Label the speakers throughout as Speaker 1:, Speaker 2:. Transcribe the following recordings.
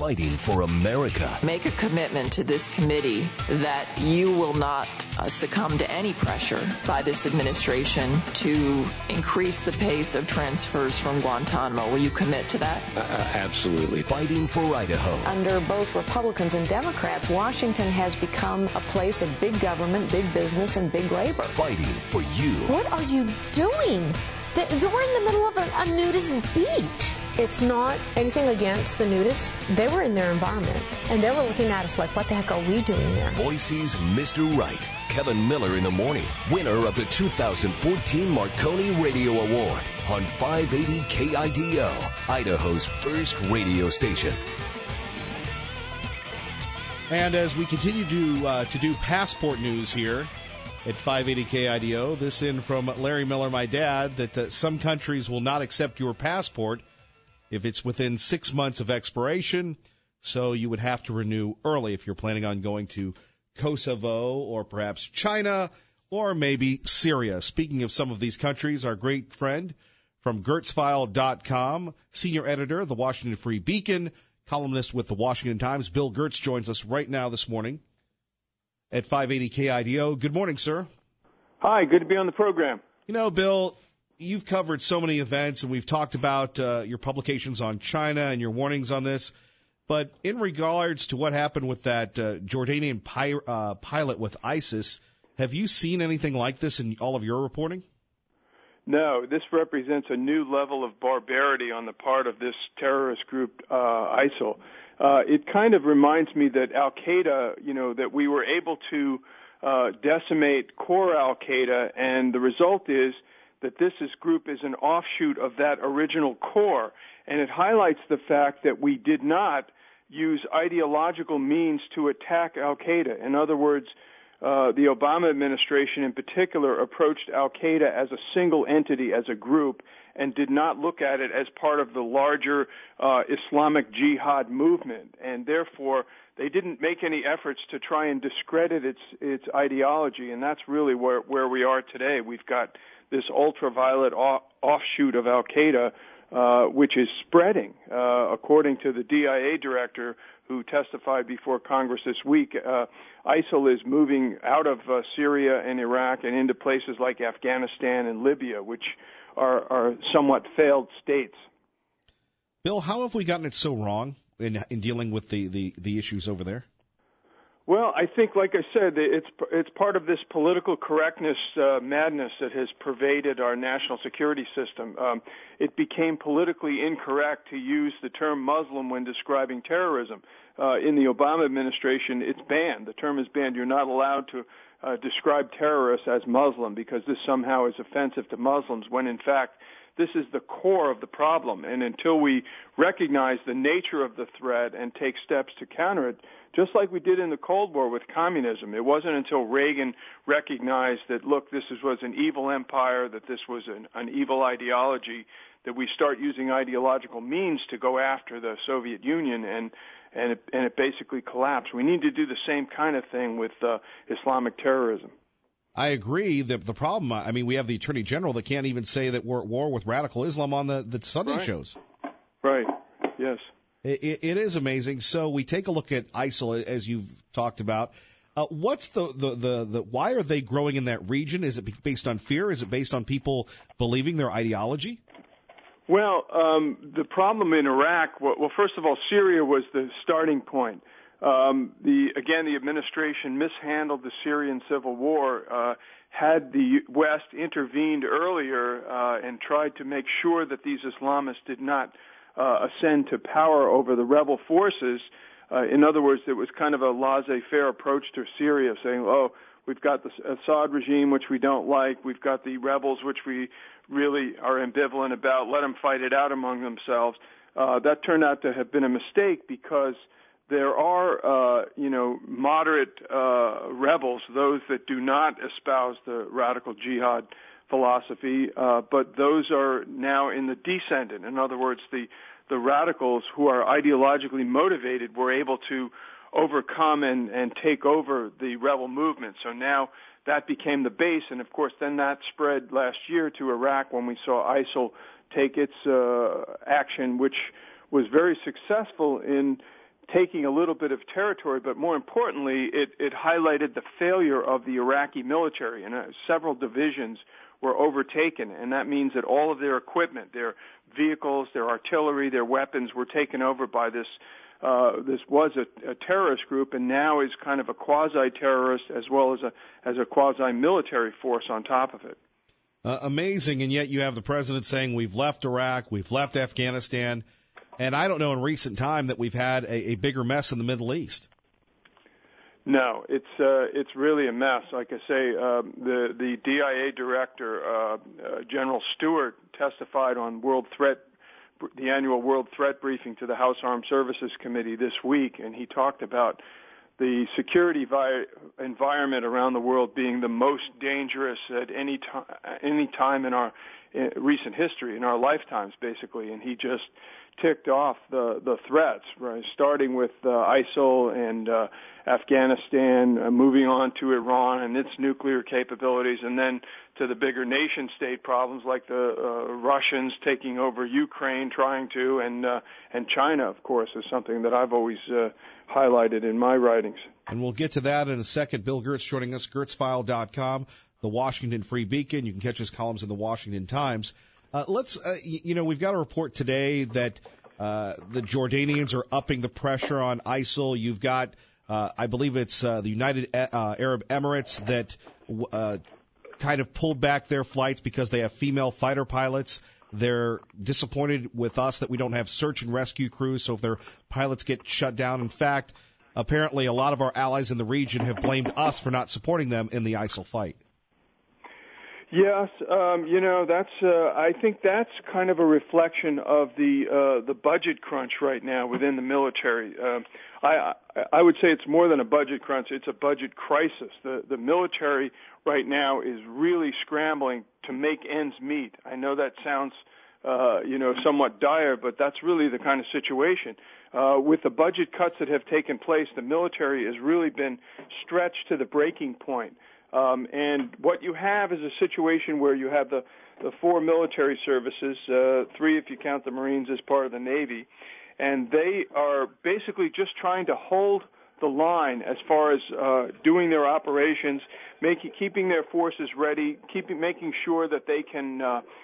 Speaker 1: fighting for America.
Speaker 2: Make a commitment to this committee that you will not succumb to any pressure by this administration to increase the pace of transfers from Guantanamo. Will you commit to that?
Speaker 1: Absolutely. Fighting for Idaho.
Speaker 3: Under both Republicans and Democrats, Washington has become a place of big government, big business, and big labor.
Speaker 1: Fighting for you.
Speaker 3: What are you doing? We're in the middle of a nudist beach. It's not anything against the nudists. They were in their environment, and they were looking at us like, what the heck are we doing there?
Speaker 1: Boise's Mr. Right, Kevin Miller in the morning, winner of the 2014 Marconi Radio Award on 580 KIDO, Idaho's first radio station.
Speaker 4: And as we continue to do passport news here at 580 KIDO, this in from Larry Miller, my dad, that some countries will not accept your passport if it's within 6 months of expiration, so you would have to renew early if you're planning on going to Kosovo or perhaps China or maybe Syria. Speaking of some of these countries, our great friend from GertzFile.com, senior editor of the Washington Free Beacon, columnist with the Washington Times, Bill Gertz joins us right now this morning at 580 KIDO. Good morning, sir.
Speaker 5: Hi, good to be on the program.
Speaker 4: You know, Bill, you've covered so many events, and we've talked about your publications on China and your warnings on this. But in regards to what happened with that Jordanian pilot with ISIS, have you seen anything like this in all of your reporting?
Speaker 5: No, this represents a new level of barbarity on the part of this terrorist group, ISIL. It kind of reminds me that Al-Qaeda, that we were able to decimate core Al-Qaeda, and the result is that this group is an offshoot of that original core, and it highlights the fact that we did not use ideological means to attack Al-Qaeda. In other words, the Obama administration in particular approached Al-Qaeda as a single entity, as a group, and did not look at it as part of the larger Islamic Jihad movement, and therefore they didn't make any efforts to try and discredit its ideology, and that's really where we are today. We've got this ultraviolet offshoot of Al-Qaeda, which is spreading. According to the DIA director who testified before Congress this week, ISIL is moving out of Syria and Iraq and into places like Afghanistan and Libya, which are somewhat failed states.
Speaker 4: Bill, how have we gotten it so wrong in dealing with the issues over there?
Speaker 5: Well, I think, like I said, it's part of this political correctness madness that has pervaded our national security system. It became politically incorrect to use the term Muslim when describing terrorism. In the Obama administration, it's banned. The term is banned. You're not allowed to describe terrorists as Muslim because this somehow is offensive to Muslims, when in fact this is the core of the problem. And until we recognize the nature of the threat and take steps to counter it, just like we did in the Cold War with communism, it wasn't until Reagan recognized that, look, this was an evil empire, that this was an evil ideology, that we start using ideological means to go after the Soviet Union, and it basically collapsed. We need to do the same kind of thing with Islamic terrorism.
Speaker 4: I agree. The problem, we have the Attorney General that can't even say that we're at war with radical Islam on the Sunday shows.
Speaker 5: Right, yes.
Speaker 4: It is amazing. So we take a look at ISIL, as you've talked about. What's the why are they growing in that region? Is it based on fear? Is it based on people believing their ideology?
Speaker 5: Well, the problem in Iraq, well, first of all, Syria was the starting point. The administration mishandled the Syrian civil war. Had the West intervened earlier and tried to make sure that these Islamists did not ascend to power over the rebel forces, in other words, it was kind of a laissez-faire approach to Syria, saying, we've got the Assad regime, which we don't like. We've got the rebels, which we really are ambivalent about. Let them fight it out among themselves. That turned out to have been a mistake because there are, moderate rebels, those that do not espouse the radical jihad philosophy, but those are now in the descendant. In other words, the radicals who are ideologically motivated were able to overcome and take over the rebel movement. So now that became the base, and of course then that spread last year to Iraq when we saw ISIL take its action, which was very successful in taking a little bit of territory, but more importantly, it highlighted the failure of the Iraqi military, and several divisions were overtaken, and that means that all of their equipment, their vehicles, their artillery, their weapons were taken over by this. This was a terrorist group, and now is kind of a quasi-terrorist as well as a quasi-military force on top of it.
Speaker 4: Amazing, and yet you have the president saying we've left Iraq, we've left Afghanistan, and I don't know in recent time that we've had a bigger mess in the Middle East.
Speaker 5: No, it's really a mess. Like I say, the DIA director, General Stewart, testified on the annual World Threat Briefing to the House Armed Services Committee this week, and he talked about the security environment around the world being the most dangerous at any time in our recent history, in our lifetimes, basically. And he just ticked off the threats, right? Starting with ISIL and Afghanistan, moving on to Iran and its nuclear capabilities, and then to the bigger nation-state problems like the Russians taking over Ukraine, trying to, and China, of course, is something that I've always highlighted in my writings.
Speaker 4: And we'll get to that in a second. Bill Gertz joining us, GertzFile.com, the Washington Free Beacon. You can catch his columns in the Washington Times. We've got a report today that the Jordanians are upping the pressure on ISIL. You've got, I believe it's the United Arab Emirates that kind of pulled back their flights because they have female fighter pilots. They're disappointed with us that we don't have search and rescue crews, so if their pilots get shut down. In fact, apparently a lot of our allies in the region have blamed us for not supporting them in the ISIL fight.
Speaker 5: Yes, I think that's kind of a reflection of the budget crunch right now within the military. I would say it's more than a budget crunch; it's a budget crisis. The military right now is really scrambling to make ends meet. I know that sounds, somewhat dire, but that's really the kind of situation. With the budget cuts that have taken place, the military has really been stretched to the breaking point. And what you have is a situation where you have the four military services, three if you count the Marines as part of the Navy, and they are basically just trying to hold the line as far as doing their operations, keeping their forces ready, making sure that they can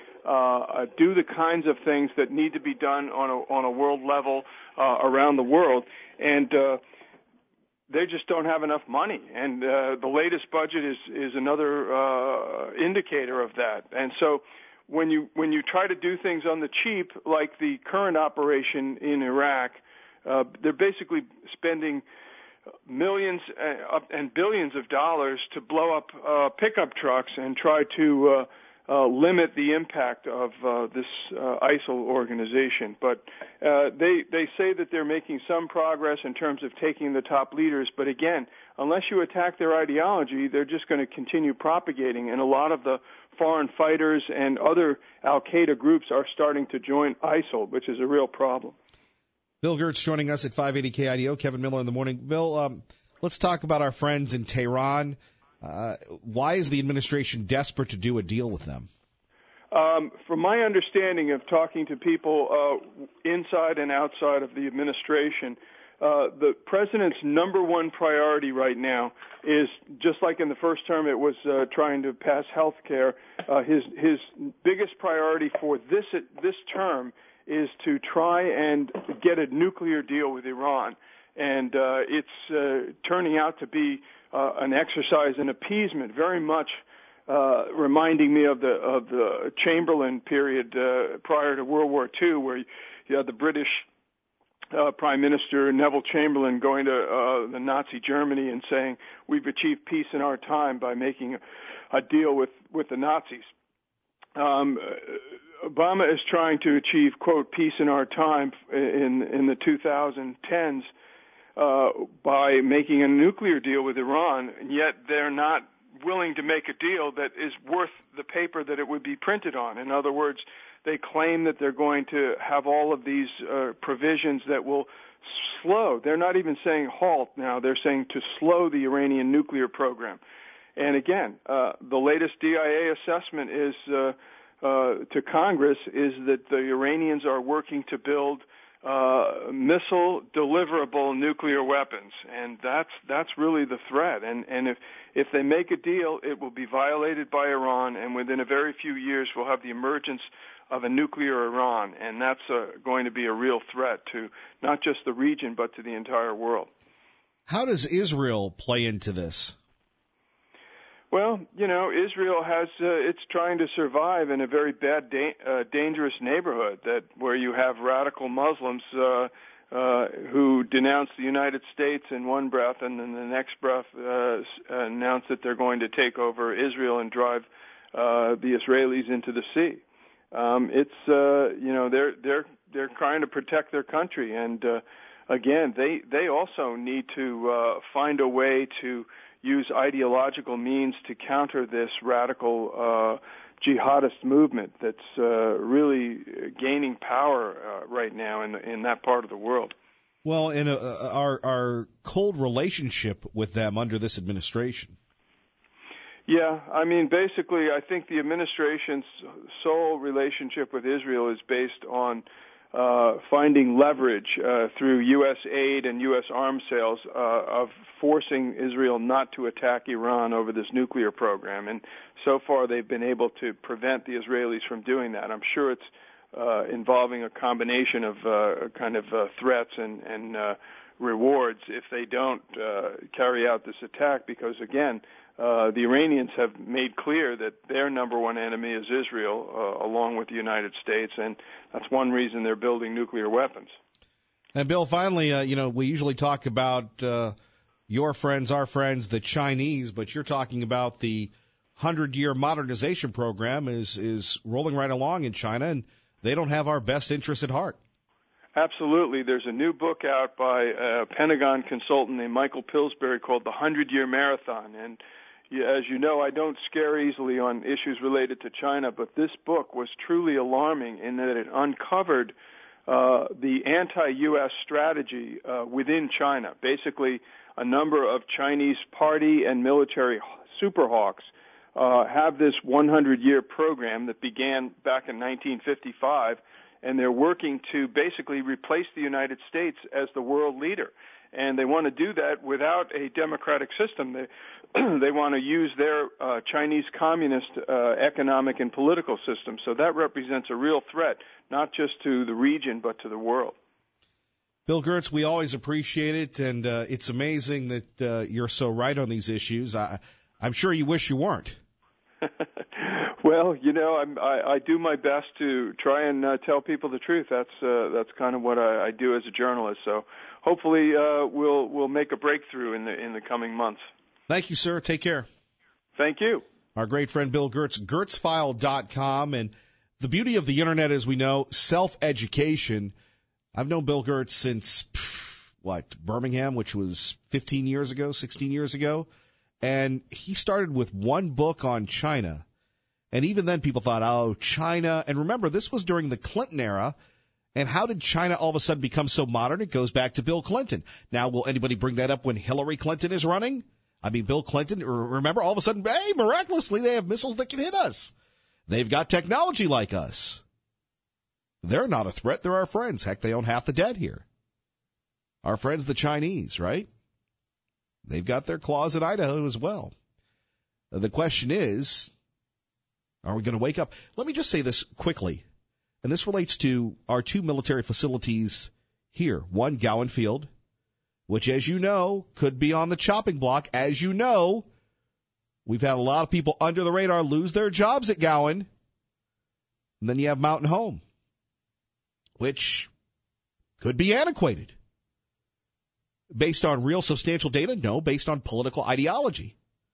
Speaker 5: do the kinds of things that need to be done on a world level around the world, and they just don't have enough money, and the latest budget is another indicator of that. And so, when you try to do things on the cheap, like the current operation in Iraq, they're basically spending millions and billions of dollars to blow up pickup trucks and try to limit the impact of this ISIL organization. But they say that they're making some progress in terms of taking the top leaders. But again, unless you attack their ideology, they're just going to continue propagating. And a lot of the foreign fighters and other al-Qaeda groups are starting to join ISIL, which is a real problem.
Speaker 4: Bill Gertz joining us at 580 KIDO. Kevin Miller in the morning. Bill, let's talk about our friends in Tehran. Why is the administration desperate to do a deal with them?
Speaker 5: From my understanding of talking to people inside and outside of the administration, the president's number one priority right now is, just like in the first term it was trying to pass health care, his biggest priority for this term is to try and get a nuclear deal with Iran. And it's turning out to be an exercise in appeasement, very much reminding me of the Chamberlain period prior to World War II, where you had the British Prime Minister Neville Chamberlain going to the Nazi Germany and saying, "We've achieved peace in our time by making a deal with the Nazis." Obama is trying to achieve, quote, peace in our time in the 2010s by making a nuclear deal with Iran, and yet they're not willing to make a deal that is worth the paper that it would be printed on. In other words, they claim that they're going to have all of these provisions that will slow. They're not even saying halt now. They're saying to slow the Iranian nuclear program. And again, the latest DIA assessment is to Congress is that the Iranians are working to build missile deliverable nuclear weapons, and that's really the threat. And if they make a deal, it will be violated by Iran, and within a very few years we'll have the emergence of a nuclear Iran, and that's going to be a real threat to not just the region but to the entire world.
Speaker 4: How does Israel play into this?
Speaker 5: Well, Israel has it's trying to survive in a very bad, dangerous neighborhood where you have radical Muslims who denounce the United States in one breath, and then the next breath announce that they're going to take over Israel and drive the Israelis into the sea. They're trying to protect their country, and again, they also need to find a way to use ideological means to counter this radical jihadist movement that's really gaining power right now in that part of the world.
Speaker 4: Well, in our cold relationship with them under this administration.
Speaker 5: Yeah, I mean, basically, I think the administration's sole relationship with Israel is based on finding leverage through U.S. aid and U.S. arms sales of forcing Israel not to attack Iran over this nuclear program. And so far they've been able to prevent the Israelis from doing that. I'm sure it's involving a combination of threats and rewards if they don't carry out this attack, because, again, the Iranians have made clear that their number one enemy is Israel, along with the United States, and that's one reason they're building nuclear weapons.
Speaker 4: And, Bill, finally, we usually talk about your friends, our friends, the Chinese, but you're talking about the 100-year modernization program is rolling right along in China, and they don't have our best interests at heart.
Speaker 5: Absolutely. There's a new book out by a Pentagon consultant named Michael Pillsbury called The 100-Year Marathon, and as you know, I don't scare easily on issues related to China, but this book was truly alarming in that it uncovered the anti-U.S. strategy within China. Basically, a number of Chinese party and military superhawks have this 100-year program that began back in 1955, and they're working to basically replace the United States as the world leader. And they want to do that without a democratic system. They want to use their Chinese communist economic and political system. So that represents a real threat, not just to the region, but to the world.
Speaker 4: Bill Gertz, we always appreciate it, and it's amazing that you're so right on these issues. I'm sure you wish you weren't.
Speaker 5: Well, I do my best to try and tell people the truth. That's kind of what I do as a journalist. So hopefully we'll make a breakthrough in the coming months.
Speaker 4: Thank you, sir. Take care.
Speaker 5: Thank you.
Speaker 4: Our great friend Bill Gertz, GertzFile.com. And the beauty of the Internet, as we know, self-education. I've known Bill Gertz since, Birmingham, which was 16 years ago. And he started with one book on China. And even then people thought, oh, China. And remember, this was during the Clinton era. And how did China all of a sudden become so modern? It goes back to Bill Clinton. Now, will anybody bring that up when Hillary Clinton is running? I mean, Bill Clinton, remember, all of a sudden, hey, miraculously, they have missiles that can hit us. They've got technology like us. They're not a threat. They're our friends. Heck, they own half the debt here. Our friends, the Chinese, right? They've got their claws in Idaho as well. The question is, are we going to wake up? Let me just say this quickly, and this relates to our two military facilities here. One, Gowan Field, which, as you know, could be on the chopping block. As you know, we've had a lot of people under the radar lose their jobs at Gowan. And then you have Mountain Home, which could be antiquated. Based on real substantial data? No, based on political ideology.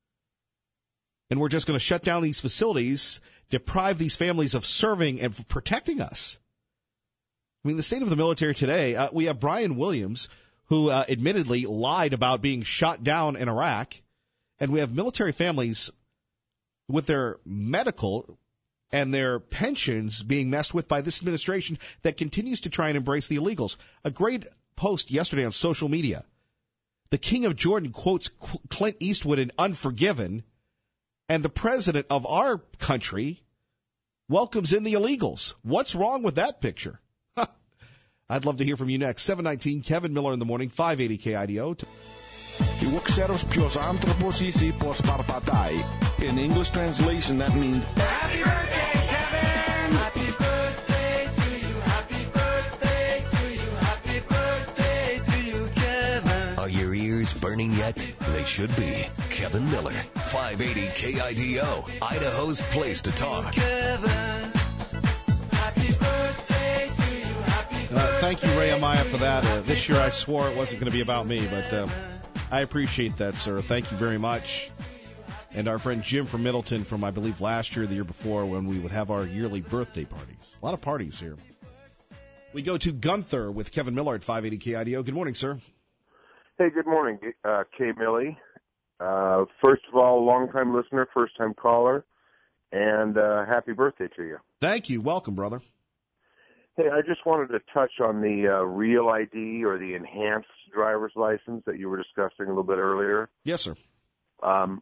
Speaker 4: And we're just going to shut down these facilities, deprive these families of serving and protecting us. I mean, the state of the military today, we have Brian Williams, who admittedly lied about being shot down in Iraq, and we have military families with their medical and their pensions being messed with by this administration that continues to try and embrace the illegals. A great post yesterday on social media. The King of Jordan quotes Clint Eastwood in Unforgiven, and the president of our country welcomes in the illegals. What's wrong with that picture? I'd love to hear from you next. 719 Kevin Miller in the morning, 580 KIDO.
Speaker 6: Iuxeros pios anthropos pos parpatai. In English translation, that means
Speaker 7: Happy birthday, Kevin! Happy birthday to you, happy birthday to you, happy birthday to you, Kevin.
Speaker 1: Are your ears burning yet? They should be. Kevin Miller, 580 KIDO, Idaho's place to talk.
Speaker 7: Kevin, happy birthday to you, happy birthday.
Speaker 4: Thank you, Ray Amaya, for that. This year I swore it wasn't going to be about me, but I appreciate that, sir. Thank you very much. And our friend Jim from Middleton from, I believe, last year, the year before, when we would have our yearly birthday parties. A lot of parties here. We go to Gunther with Kevin Miller at 580 KIDO. Good morning, sir.
Speaker 8: Hey, good morning, K. Millie. First of all, long-time listener, first-time caller, and happy birthday to you.
Speaker 4: Thank you. Welcome, brother.
Speaker 8: Hey, I just wanted to touch on the Real ID or the enhanced driver's license that you were discussing a little bit earlier.
Speaker 4: Yes, sir.
Speaker 8: I'm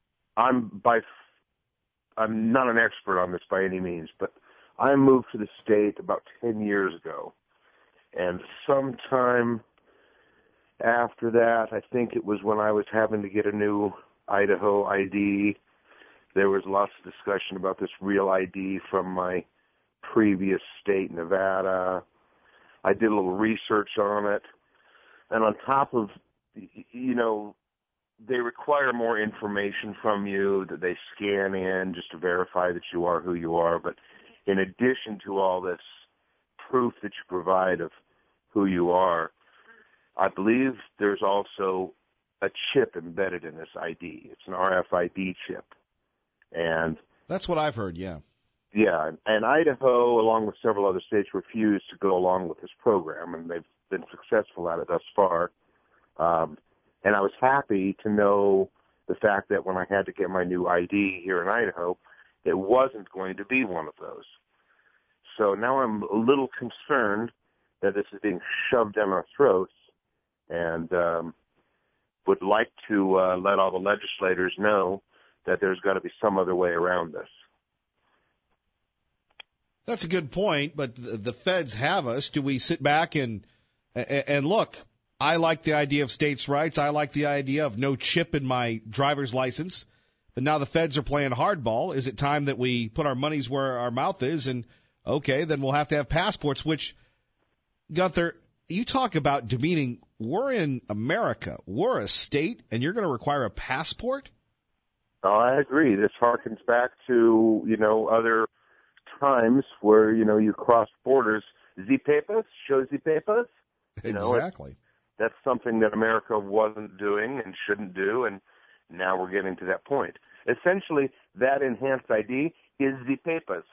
Speaker 8: not an expert on this by any means, but I moved to the state about 10 years ago, and sometime after that, I think it was when I was having to get a new Idaho ID, there was lots of discussion about this Real ID from my previous state, Nevada. I did a little research on it, and on top of, they require more information from you that they scan in just to verify that you are who you are. But in addition to all this proof that you provide of who you are, I believe there's also a chip embedded in this ID. It's an RFID chip. And
Speaker 4: that's what I've heard, yeah.
Speaker 8: Yeah, and Idaho, along with several other states, refused to go along with this program, and they've been successful at it thus far. And I was happy to know the fact that when I had to get my new ID here in Idaho, it wasn't going to be one of those. So now I'm a little concerned that this is being shoved down our throats, and would like to let all the legislators know that there's got to be some other way around this.
Speaker 4: That's a good point, but the feds have us. Do we sit back and look? I like the idea of states' rights. I like the idea of no chip in my driver's license. But now the feds are playing hardball. Is it time that we put our money's where our mouth is? And, okay, then we'll have to have passports, which, Gunther, you talk about demeaning. We're in America. We're a state, and you're going to require a passport?
Speaker 8: Oh, I agree. This harkens back to, other times where, you cross borders. The papers, show the papers.
Speaker 4: Exactly.
Speaker 8: That's something that America wasn't doing and shouldn't do, and now we're getting to that point. Essentially, that enhanced ID is the papers.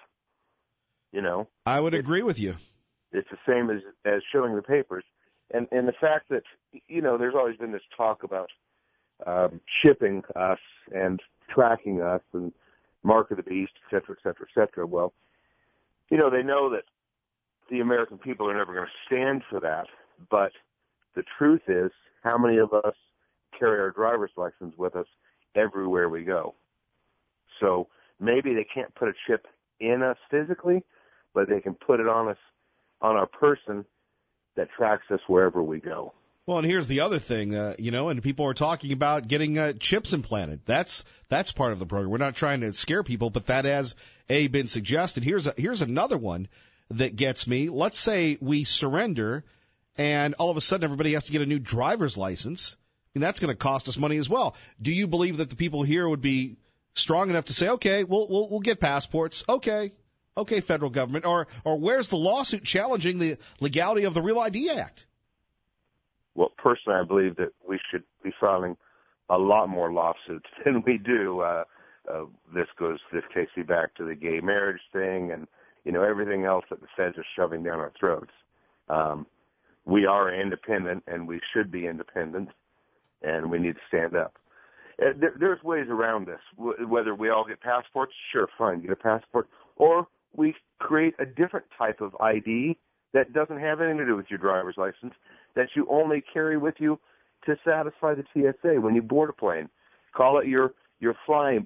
Speaker 4: I would agree with you.
Speaker 8: It's the same as showing the papers. And the fact that, there's always been this talk about shipping us and tracking us and mark of the beast, et cetera, et cetera, et cetera. Well, they know that the American people are never going to stand for that, but the truth is, how many of us carry our driver's license with us everywhere we go? So maybe they can't put a chip in us physically, but they can put it on us, on our person that tracks us wherever we go.
Speaker 4: Well, and here's the other thing, and people are talking about getting chips implanted. That's part of the program. We're not trying to scare people, but that has, been suggested. Here's another one that gets me. Let's say we surrender, and all of a sudden everybody has to get a new driver's license, and that's going to cost us money as well. Do you believe that the people here would be strong enough to say, okay, we'll get passports, okay, federal government, or where's the lawsuit challenging the legality of the Real ID Act?
Speaker 8: Well, personally, I believe that we should be filing a lot more lawsuits than we do. This takes me back to the gay marriage thing and, everything else that the feds are shoving down our throats. We are independent, and we should be independent, and we need to stand up. There's ways around this. Whether we all get passports, sure, fine, get a passport, or we create a different type of ID that doesn't have anything to do with your driver's license, that you only carry with you to satisfy the TSA when you board a plane. Call it your flying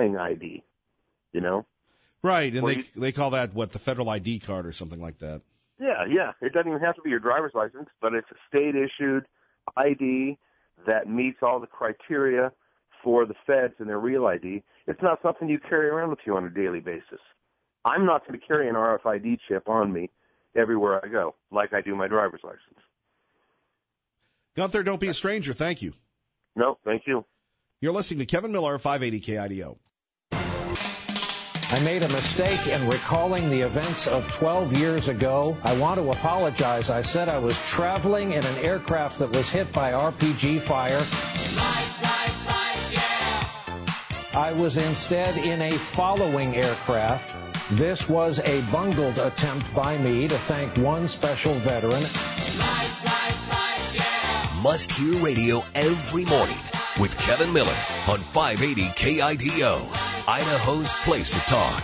Speaker 8: ID,
Speaker 4: Right, and they call that, the federal ID card or something like that.
Speaker 8: Yeah. It doesn't even have to be your driver's license, but it's a state-issued ID that meets all the criteria for the feds and their real ID. It's not something you carry around with you on a daily basis. I'm not going to carry an RFID chip on me everywhere I go, like I do my driver's license.
Speaker 4: Gunther, don't be a stranger. Thank you.
Speaker 8: No, thank you.
Speaker 4: You're listening to Kevin Miller, 580 KIDO.
Speaker 9: I made a mistake in recalling the events of 12 years ago. I want to apologize. I said I was traveling in an aircraft that was hit by RPG fire. I was instead in a following aircraft. This was a bungled attempt by me to thank one special veteran.
Speaker 1: Must Hear Radio every morning with Kevin Miller on 580 KIDO, Idaho's place to talk.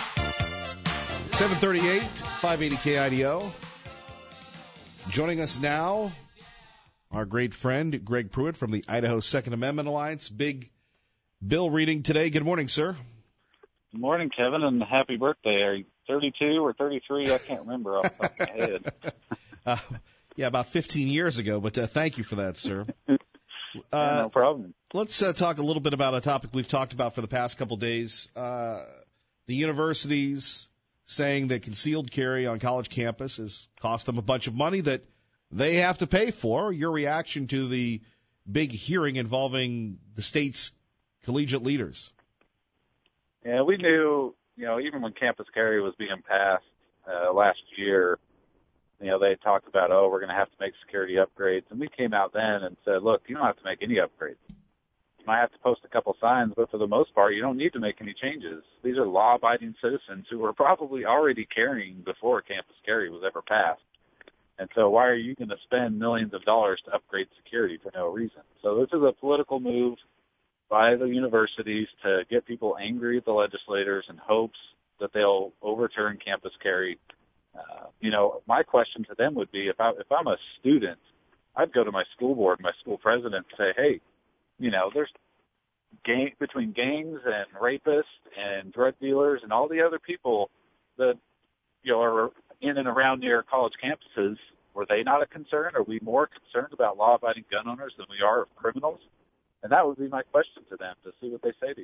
Speaker 4: 738, 580 KIDO. Joining us now, our great friend, Greg Pruitt from the Idaho Second Amendment Alliance. Big bill reading today. Good morning, sir.
Speaker 10: Good morning, Kevin, and happy birthday. Are you 32 or 33? I can't remember off the top of my head.
Speaker 4: Yeah, about 15 years ago, but thank you for that, sir.
Speaker 10: No problem.
Speaker 4: Let's talk a little bit about a topic we've talked about for the past couple days. The universities saying that concealed carry on college campus has cost them a bunch of money that they have to pay for. Your reaction to the big hearing involving the state's collegiate leaders?
Speaker 10: Yeah, we knew, even when campus carry was being passed last year, they talked about, we're going to have to make security upgrades. And we came out then and said, look, you don't have to make any upgrades. You might have to post a couple signs, but for the most part, you don't need to make any changes. These are law-abiding citizens who were probably already carrying before campus carry was ever passed. And so why are you going to spend millions of dollars to upgrade security for no reason? So this is a political move by the universities to get people angry at the legislators in hopes that they'll overturn campus carry. My question to them would be, if I'm a student, I'd go to my school board, my school president, and say, hey, there's between gangs and rapists and drug dealers and all the other people that, are in and around near college campuses. Were they not a concern? Are we more concerned about law-abiding gun owners than we are of criminals? And that would be my question to them, to see what they say to you.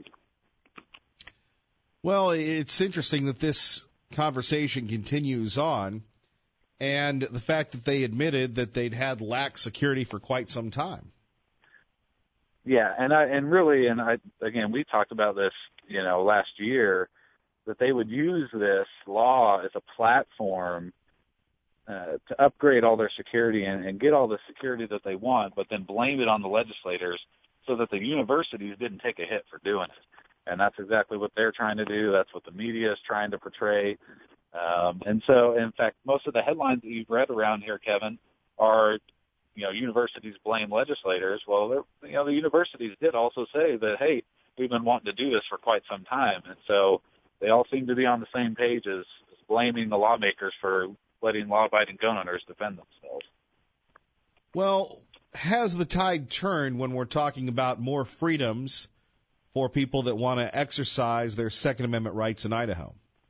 Speaker 4: Well, it's interesting that this conversation continues on, and the fact that they admitted that they'd had lax security for quite some time.
Speaker 10: Yeah, again, we talked about this, last year, that they would use this law as a platform to upgrade all their security and get all the security that they want, but then blame it on the legislators so that the universities didn't take a hit for doing it. And that's exactly what they're trying to do. That's what the media is trying to portray. And so, in fact, most of the headlines that you've read around here, Kevin, are, universities blame legislators. Well, the universities did also say that, hey, we've been wanting to do this for quite some time. And so they all seem to be on the same page as blaming the lawmakers for letting law-abiding gun owners defend themselves.
Speaker 4: Well, has the tide turned when we're talking about more freedoms for people that want to exercise their Second Amendment rights in Idaho?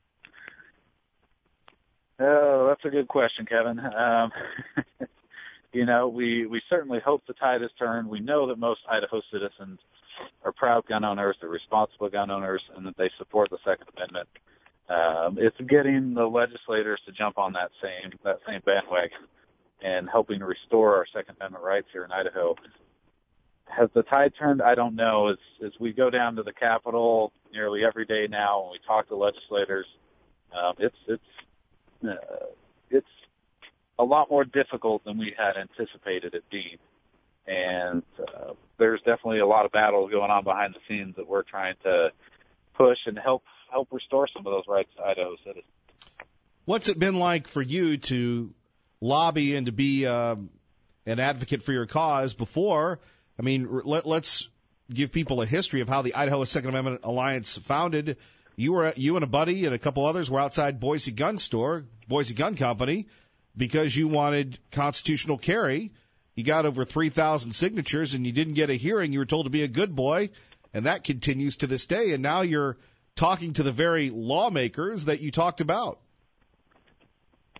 Speaker 10: Oh, that's a good question, Kevin. We certainly hope the tide has turned. We know that most Idaho citizens are proud gun owners, they're responsible gun owners, and that they support the Second Amendment. It's getting the legislators to jump on that same bandwagon and helping to restore our Second Amendment rights here in Idaho. Has the tide turned? I don't know. As we go down to the Capitol nearly every day now, and we talk to legislators, it's a lot more difficult than we had anticipated it being. And there's definitely a lot of battles going on behind the scenes that we're trying to push and help restore some of those rights to Idaho citizens.
Speaker 4: What's it been like for you to lobby and to be an advocate for your cause before? I mean, let's give people a history of how the Idaho Second Amendment Alliance founded. You and a buddy and a couple others were outside Boise Gun Company, because you wanted constitutional carry. You got over 3,000 signatures, and you didn't get a hearing. You were told to be a good boy, and that continues to this day. And now you're talking to the very lawmakers that you talked about.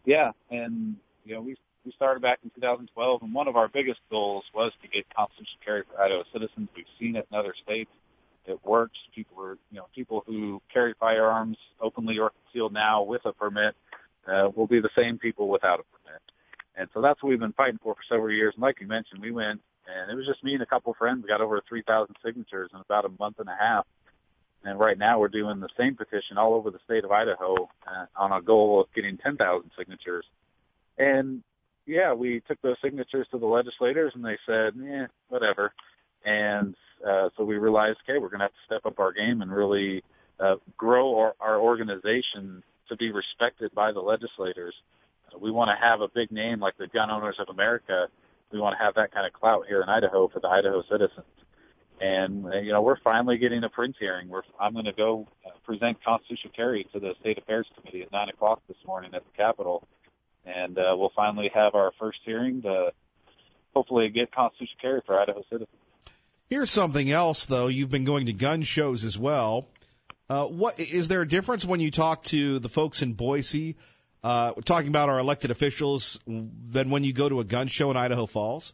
Speaker 10: Yeah, and we started back in 2012, and one of our biggest goals was to get constitutional carry for Idaho citizens. We've seen it in other states. It works. People who carry firearms openly or concealed now with a permit will be the same people without a permit. And so that's what we've been fighting for several years. And like you mentioned, we went, and it was just me and a couple of friends. We got over 3,000 signatures in about a month and a half. And right now we're doing the same petition all over the state of Idaho on a goal of getting 10,000 signatures. And, yeah, we took those signatures to the legislators, and they said, whatever. And so we realized, okay, we're going to have to step up our game and really grow our organization to be respected by the legislators. We want to have a big name like the Gun Owners of America. We want to have that kind of clout here in Idaho for the Idaho citizens. And, we're finally getting a print hearing. I'm going to go present constitutional carry to the State Affairs Committee at 9 o'clock this morning at the Capitol. And we'll finally have our first hearing to hopefully get constitutional carry for Idaho citizens.
Speaker 4: Here's something else, though. You've been going to gun shows as well. What is there a difference when you talk to the folks in Boise, talking about our elected officials, than when you go to a gun show in Idaho Falls?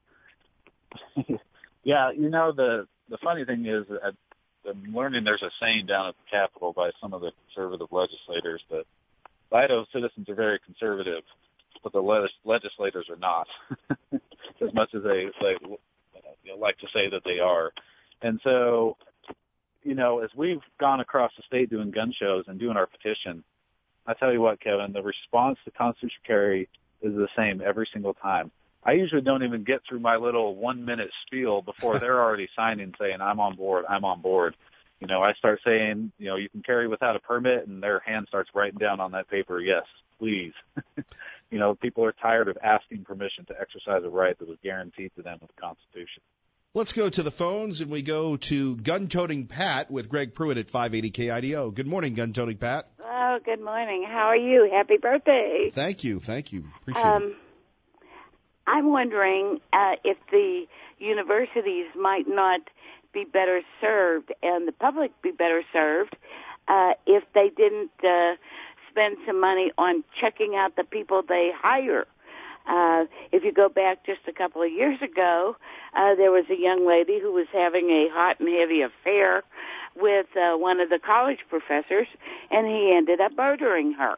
Speaker 10: Yeah, the funny thing is I'm learning there's a saying down at the Capitol by some of the conservative legislators that Idaho citizens are very conservative, but the legislators are not, as much as they like to say that they are. And so, as we've gone across the state doing gun shows and doing our petition, I tell you what, Kevin, the response to constitutional carry is the same every single time. I usually don't even get through my little 1-minute spiel before they're already signing saying, I'm on board, I'm on board. I start saying, you can carry without a permit, and their hand starts writing down on that paper, yes, please. People are tired of asking permission to exercise a right that was guaranteed to them with the Constitution.
Speaker 4: Let's go to the phones, and we go to Gun-Toting Pat with Greg Pruitt at 580 KIDO. Good morning, Gun-Toting Pat.
Speaker 11: Oh, good morning. How are you? Happy birthday.
Speaker 4: Thank you. Appreciate it.
Speaker 11: I'm wondering if the universities might not be better served and the public be better served if they didn't spend some money on checking out the people they hire. If you go back just a couple of years ago, there was a young lady who was having a hot and heavy affair with one of the college professors, and he ended up murdering her.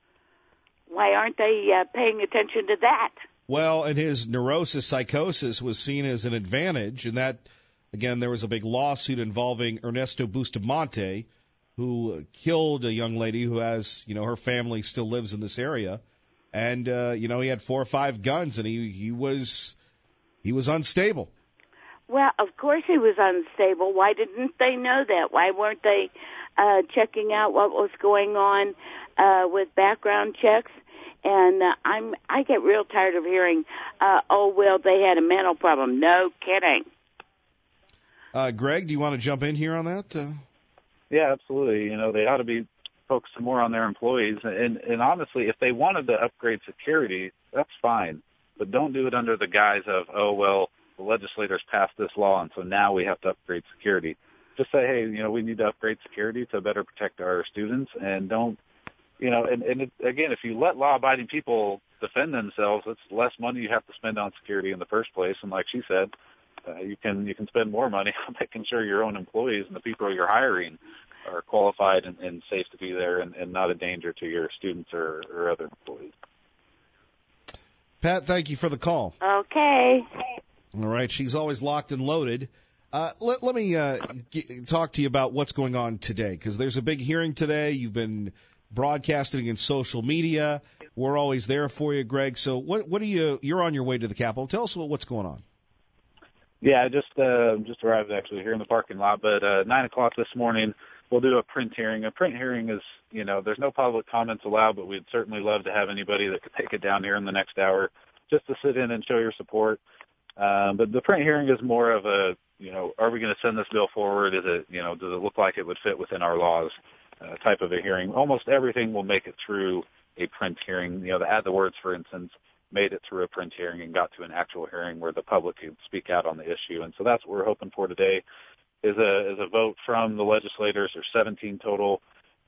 Speaker 11: Why aren't they paying attention to that?
Speaker 4: Well, and his psychosis was seen as an advantage, and that, again, there was a big lawsuit involving Ernesto Bustamante, who killed a young lady who has, her family still lives in this area. And, he had 4 or 5 guns, and he was unstable.
Speaker 11: Well, of course he was unstable. Why didn't they know that? Why weren't they checking out what was going on with background checks? And I get real tired of hearing, they had a mental problem. No kidding.
Speaker 4: Greg, do you want to jump in here on that?
Speaker 10: Yeah, absolutely. They ought to be focusing more on their employees. And honestly, if they wanted to upgrade security, that's fine. But don't do it under the guise of, the legislators passed this law, and so now we have to upgrade security. Just say, hey, we need to upgrade security to better protect our students, and don't, again, if you let law-abiding people defend themselves, it's less money you have to spend on security in the first place. And like she said, you can spend more money on making sure your own employees and the people you're hiring are qualified and safe to be there and not a danger to your students or other employees.
Speaker 4: Pat, thank you for the call.
Speaker 11: Okay.
Speaker 4: All right, she's always locked and loaded. Let me talk to you about what's going on today, because there's a big hearing today. You've been broadcasting in social media. We're always there for you, Greg. So what are you're on your way to the Capitol. Tell us what's going on.
Speaker 10: Yeah, I just arrived actually here in the parking lot, but 9 o'clock this morning we'll do a print hearing. A print hearing is, there's no public comments allowed, but we'd certainly love to have anybody that could take it down here in the next hour just to sit in and show your support. But the print hearing is more of a, are we going to send this bill forward? Is it, does it look like it would fit within our laws type of a hearing? Almost everything will make it through a print hearing. The Add the Words, for instance, made it through a print hearing and got to an actual hearing where the public could speak out on the issue. And so that's what we're hoping for today is a vote from the legislators. There's 17 total.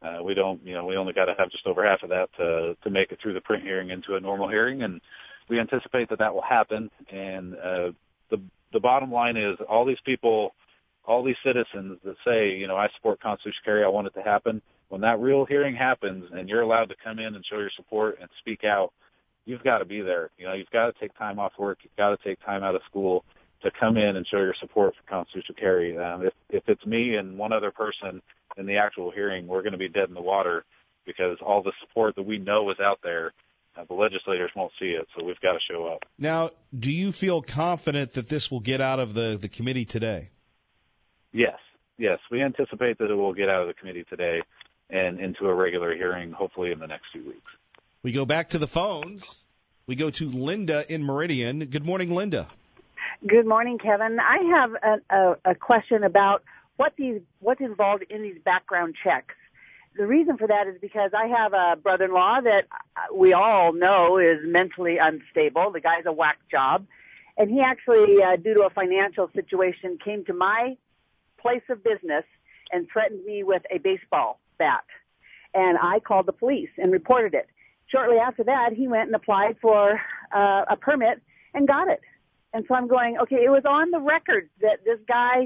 Speaker 10: We only got to have just over half of that to make it through the print hearing into a normal hearing, and we anticipate that will happen. And the bottom line is all these people, all these citizens that say, I support constitutional carry, I want it to happen. When that real hearing happens and you're allowed to come in and show your support and speak out, you've got to be there. You've got to take time off work. You've got to take time out of school to come in and show your support for constitutional carry. If it's me and one other person in the actual hearing, we're going to be dead in the water because all the support that we know is out there, the legislators won't see it, so we've got to show up.
Speaker 4: Now, do you feel confident that this will get out of the committee today?
Speaker 10: Yes, we anticipate that it will get out of the committee today and into a regular hearing, hopefully in the next few weeks.
Speaker 4: We go back to the phones. We go to Linda in Meridian. Good morning, Linda.
Speaker 12: Good morning, Kevin. I have a question about what's involved in these background checks. The reason for that is because I have a brother-in-law that we all know is mentally unstable. The guy's a whack job. And he actually, due to a financial situation, came to my place of business and threatened me with a baseball bat. And I called the police and reported it. Shortly after that, he went and applied for a permit and got it. And so I'm going, okay, it was on the record that this guy,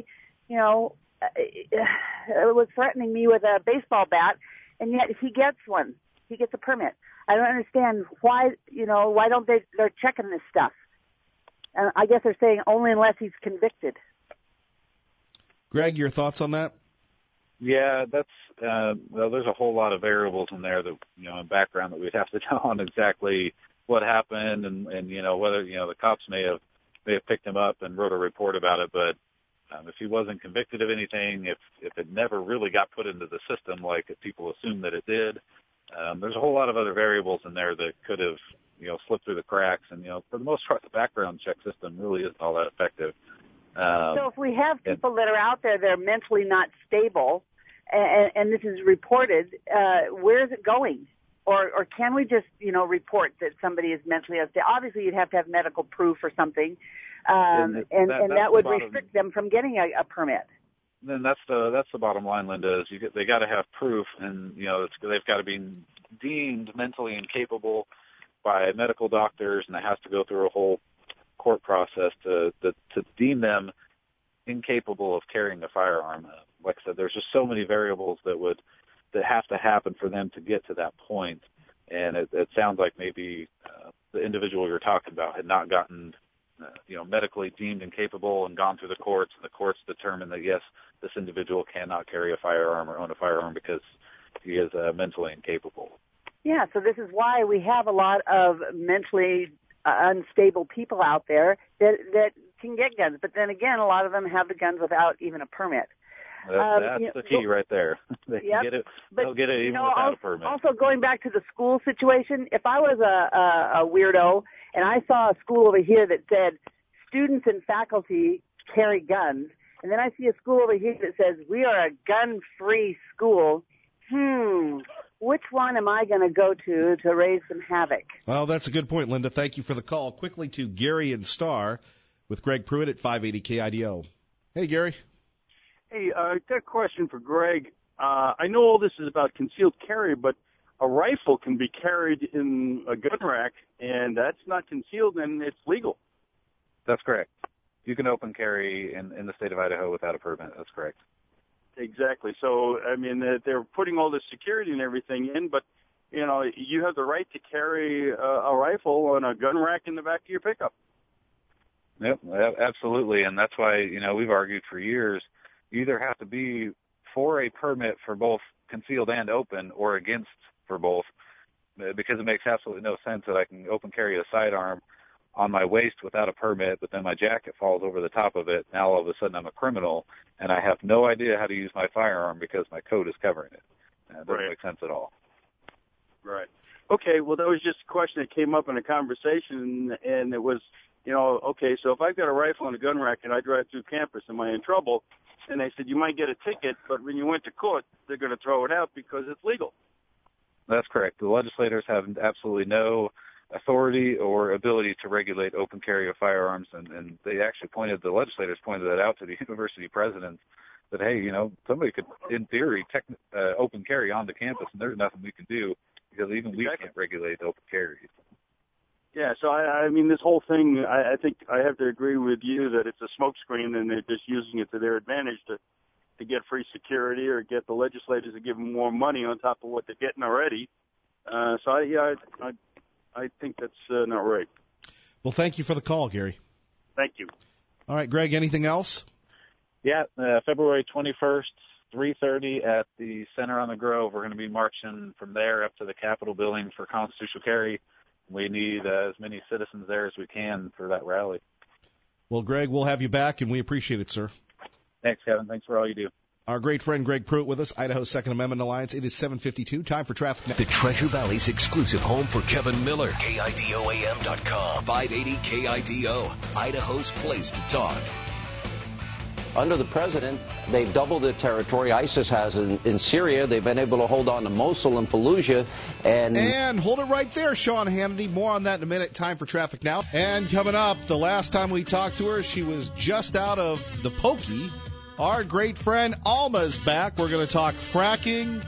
Speaker 12: was threatening me with a baseball bat, and yet he gets one. He gets a permit. I don't understand why don't they're checking this stuff. And I guess they're saying only unless he's convicted.
Speaker 4: Greg, your thoughts on that?
Speaker 10: Yeah, that's there's a whole lot of variables in there that in background that we'd have to know on exactly what happened and whether the cops may have picked him up and wrote a report about it, but if he wasn't convicted of anything, if it never really got put into the system like people assume that it did, there's a whole lot of other variables in there that could have slipped through the cracks. And for the most part, the background check system really isn't all that effective.
Speaker 12: So if we have people that are out there that are mentally not stable, and this is reported, where is it going? Or can we just, report that somebody is mentally unstable? Obviously, you'd have to have medical proof or something, and that would restrict them from getting a permit.
Speaker 10: Then that's the bottom line, Linda. Is they got to have proof, and they've got to be deemed mentally incapable by medical doctors, and it has to go through a whole court process to deem them incapable of carrying a firearm. Like I said, there's just so many variables that have to happen for them to get to that point. And it sounds like maybe the individual you're talking about had not gotten, medically deemed incapable and gone through the courts, and the courts determined that, yes, this individual cannot carry a firearm or own a firearm because he is mentally incapable.
Speaker 12: Yeah, so this is why we have a lot of mentally unstable people out there that can get guns. But then again, a lot of them have the guns without even a permit.
Speaker 10: That's the key right there. They can get it. They'll get it even without a permit.
Speaker 12: Also, going back to the school situation, if I was a weirdo and I saw a school over here that said students and faculty carry guns, and then I see a school over here that says we are a gun-free school, which one am I going to go to raise some havoc?
Speaker 4: Well, that's a good point, Linda. Thank you for the call. Quickly to Gary and Star with Greg Pruitt at 580 KIDO. Hey, Gary.
Speaker 13: Hey, I got a question for Greg. I know all this is about concealed carry, but a rifle can be carried in a gun rack, and that's not concealed, and it's legal.
Speaker 10: That's correct. You can open carry in the state of Idaho without a permit. That's correct.
Speaker 13: Exactly. So, I mean, they're putting all this security and everything in, but, you have the right to carry a rifle on a gun rack in the back of your pickup.
Speaker 10: Yep, absolutely. And that's why, we've argued for years, you either have to be for a permit for both concealed and open or against for both, because it makes absolutely no sense that I can open carry a sidearm on my waist without a permit, but then my jacket falls over the top of it. Now all of a sudden I'm a criminal, and I have no idea how to use my firearm because my coat is covering it. It doesn't make sense at all.
Speaker 13: Right. Okay, well, that was just a question that came up in a conversation, and it was, okay, so if I've got a rifle and a gun rack and I drive through campus, am I in trouble? And they said you might get a ticket, but when you went to court, they're going to throw it out because it's legal.
Speaker 10: That's correct. The legislators have absolutely no authority or ability to regulate open carry of firearms, and they actually the legislators pointed that out to the university presidents that, hey, somebody could, in theory, open carry onto campus, and there's nothing we can do because even we can't regulate open carry.
Speaker 13: Yeah, so I mean, this whole thing, I think I have to agree with you that it's a smokescreen, and they're just using it to their advantage to get free security or get the legislators to give them more money on top of what they're getting already. I think that's not right.
Speaker 4: Well, thank you for the call, Gary.
Speaker 13: Thank you.
Speaker 4: All right, Greg, anything else?
Speaker 10: Yeah, February 21st, 3:30 at the Center on the Grove. We're going to be marching from there up to the Capitol building for constitutional carry. We need as many citizens there as we can for that rally.
Speaker 4: Well, Greg, we'll have you back, and we appreciate it, sir.
Speaker 10: Thanks, Kevin. Thanks for all you do.
Speaker 4: Our great friend Greg Pruitt with us, Idaho Second Amendment Alliance. It is 7:52. Time for traffic now.
Speaker 1: The Treasure Valley's exclusive home for Kevin Miller. KIDOAM.com. 580 KIDO. Idaho's place to talk.
Speaker 9: Under the president, they've doubled the territory ISIS has in Syria. They've been able to hold on to Mosul and Fallujah.
Speaker 4: And hold it right there, Sean Hannity. More on that in a minute. Time for traffic now. And coming up, the last time we talked to her, she was just out of the pokey. Our great friend Alma's back. We're going to talk fracking,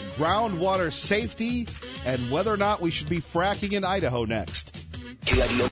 Speaker 4: groundwater safety, and whether or not we should be fracking in Idaho next.
Speaker 1: KIDO.